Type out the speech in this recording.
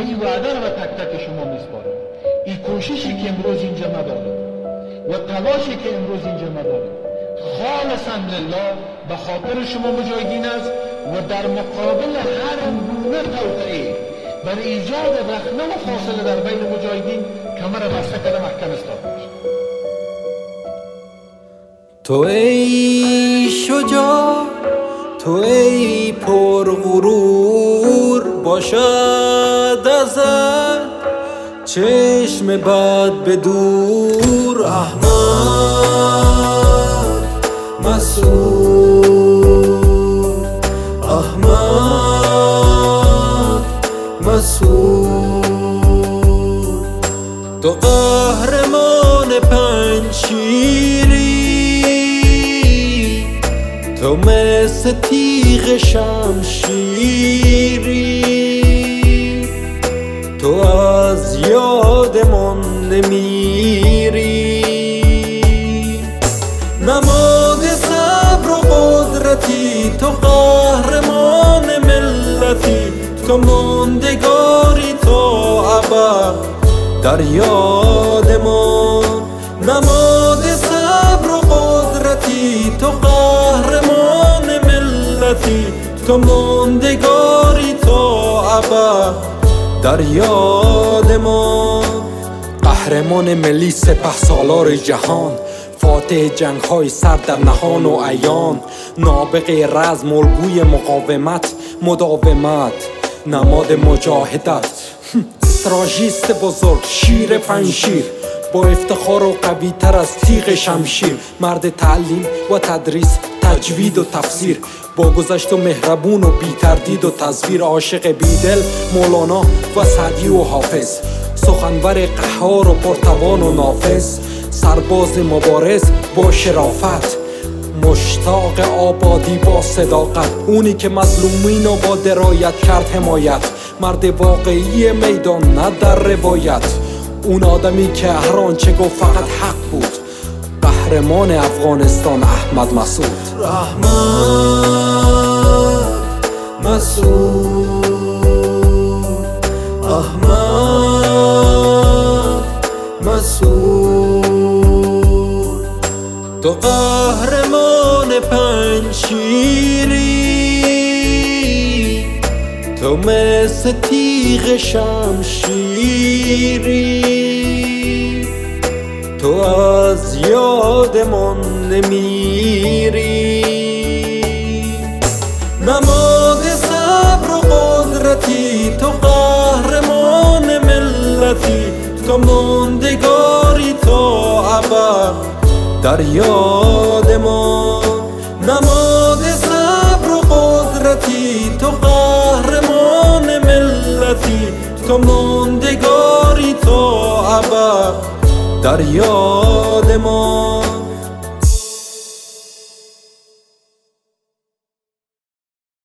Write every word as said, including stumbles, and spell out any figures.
من این وعده رو به تک تک شما میسپارم. این کوششی که امروز اینجا ما داریم و تلاشی که امروز اینجا ما داریم خالصا لله به خاطر شما مجاهدین است و در مقابل هر گونه توطئه برای ایجاد رخنه و فاصله در بین مجاهدین کمر بسته کرده محکم ایستاده میشه. تو ای شجاع، تو ای پرغرور، باشد ازت چشم بد به دور. احمد مسعود، احمد مسعود، تو قهرمان پنجشیری، تو مثل تیغ شمشیری، تو از یادمان نمیری. نماد صبر و قدرتی، تو قهرمان ملتی، تو ماندگاری تا ابد در یاد ما. نماد صبر و قدرتی، تو قهرمان ملتی، تو ماندگاری تا ابد در یاد ما. قهرمان ملی، سپه سالار جهان، فاتح جنگ های سر در نهان و عیان، نابغه رزم، الگوی مقاومت، مداومت، نماد مجاهدت، استراژیست بزرگ، شیر پنشیر، با افتخار و قوی تر از تیغ شمشیر. مرد تعلیم و تدریس، تجوید و تفسیر، با گذشت و مهربون و بی تردید و تصویر. عاشق بیدل، مولانا و سعدی و حافظ، سخنور قهار و پرتوان و نافذ، سرباز مبارز با شرافت، مشتاق آبادی با صداقت، اونی که مظلومین و با درایت کرد حمایت. مرد واقعی میدان، نه در روایت، اون آدمی که هر آنچه گفت فقط حق بود. قهرمان افغانستان، احمد مسعود. احمد مسعود، احمد مسعود، تو قهرمان پنجشیری، تو مثل تیغ شمشیری، تو از یادمان نمیری. نماد صبر و قدرتی، تو قهرمان ملتی، تو ماندگاری تا ابد در یاد ما. نماد صبر و قدرتی، تو قهرمان ملتی، تو ماندگاری تا ابد در یاد ما.